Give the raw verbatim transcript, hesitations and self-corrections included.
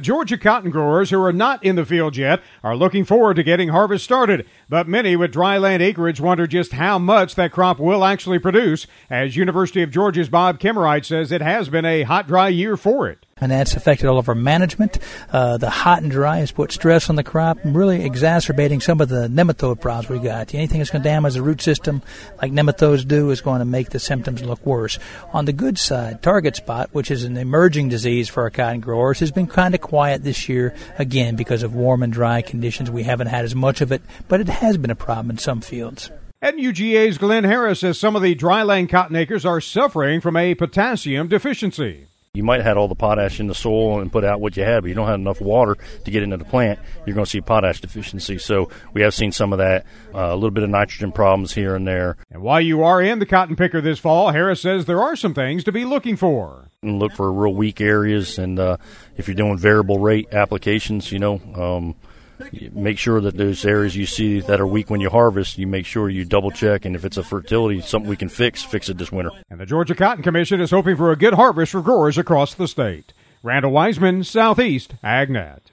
Georgia cotton growers who are not in the field yet are looking forward to getting harvest started, but many with dry land acreage wonder just how much that crop will actually produce, as University of Georgia's Bob Kimmerite says it has been a hot, dry year for it. And that's affected all of our management. Uh, the hot and dry has put stress on the crop, really exacerbating some of the nematode problems we got. Anything that's going to damage the root system, like nematodes do, is going to make the symptoms look worse. On the good side, target spot, which is an emerging disease for our cotton growers, has been kind of quiet this year, again, because of warm and dry conditions. We haven't had as much of it, but it has been a problem in some fields. And U G A's Glenn Harris says some of the dryland cotton acres are suffering from a potassium deficiency. You might have had all the potash in the soil and put out what you had, but you don't have enough water to get into the plant. You're going to see potash deficiency. So we have seen some of that, uh, a little bit of nitrogen problems here and there. And while you are in the cotton picker this fall, Harris says there are some things to be looking for. And look for real weak areas, and uh, if you're doing variable rate applications, you know, um, make sure that those areas you see that are weak when you harvest, you make sure you double check, and if it's a fertility, something we can fix, fix it this winter. And the Georgia Cotton Commission is hoping for a good harvest for growers across the state. Randall Wiseman, Southeast AgNet.